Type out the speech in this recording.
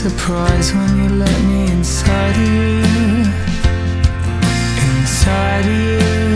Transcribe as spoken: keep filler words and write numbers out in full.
surprise when you let me inside of you, inside of you.